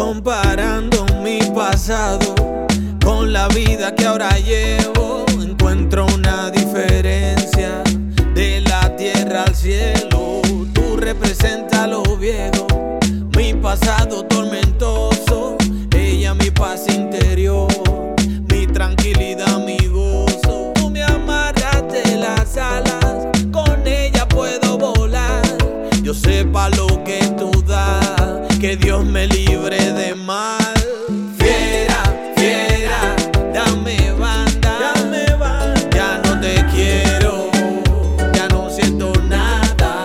Comparando mi pasado con la vida que ahora llevo, encuentro una diferencia de la tierra al cielo. Tú representas lo viejo, mi pasado tormentoso. Ella mi paz interior, mi tranquilidad, mi gozo. Tú me amarraste las alas, con ella puedo volar. Yo sé pa' lo que tú das, que Dios me libre de mal. Fiera, fiera, dame banda, ya no te quiero, ya no siento nada.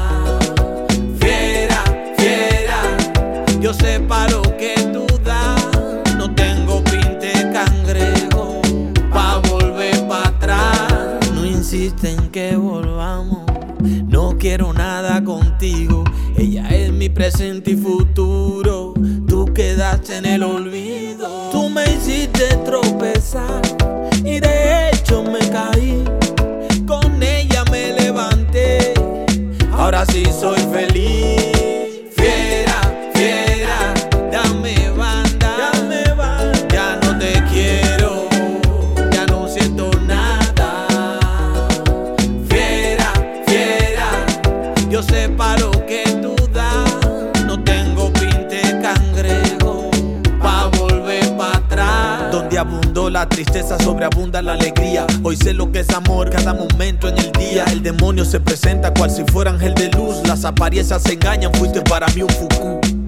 Fiera, fiera, yo sé pa' lo que tú das, no tengo pinte cangrejo pa' volver pa' atrás. No insiste en que volvamos, no quiero nada contigo. Ella es mi presente y futuro, tú quedaste en el olvido. Tú me hiciste tropezar y de hecho me caí, con ella me levanté, ahora sí soy feliz. Fiera, fiera, dame banda, ya no te quiero, ya no siento nada. Fiera, fiera, yo sé pa' lo que tú das, no tengo pinte cangrejo pa' volver pa' atrás. Donde abundó la tristeza, sobreabunda la alegría. Hoy sé lo que es amor, cada momento en el día. El demonio se presenta cual si fuera ángel de luz, las apariencias engañan, fuiste para mí un fuku.